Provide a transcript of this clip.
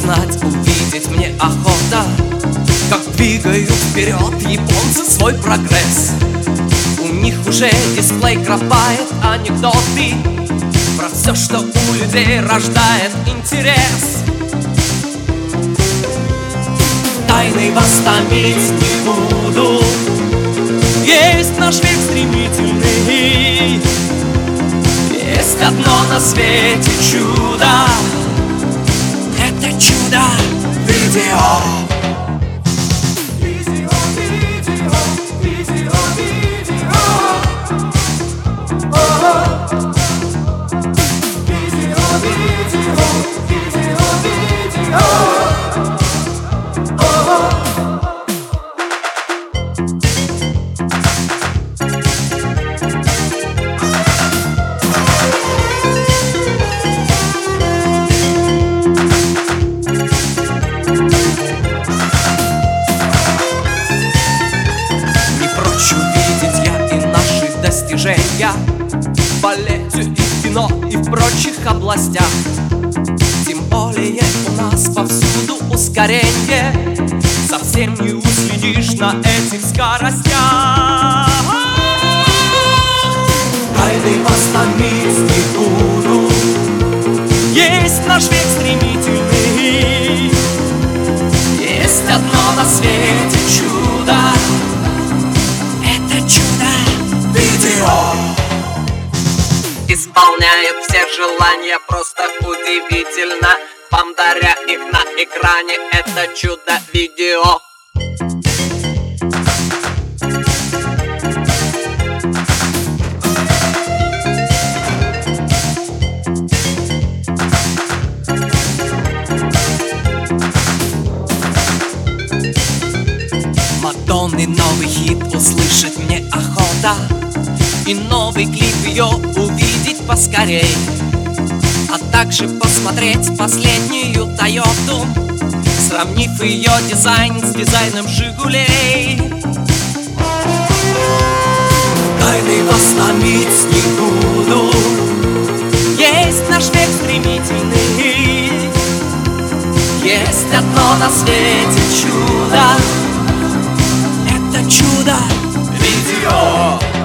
узнать, увидеть мне охота, как двигают вперед японцы свой прогресс. У них уже дисплей кропает анекдоты про все, что у людей рождает интерес. Тайны вас томить не буду, есть наш век стремительный. Есть одно на свете чудо, это чудо видео. Увидеть я и наши достижения в балете и в кино и в прочих областях. Тем более у нас повсюду ускорение, совсем не уследишь на этих скоростях. Тайны вас томить не буду, есть наш век стремительный. Есть одно на свете чудо, исполняет все желания просто удивительно, вам даря их на экране, это чудо-видео. Мадонны новый хит услышать мне охота, и новый клип ее увидеть поскорей, а также посмотреть последнюю Тойоту, сравнив ее дизайн с дизайном Жигулей. Тайны вас томить не буду, есть наш век стремительный. Есть одно на свете чудо, это чудо видео.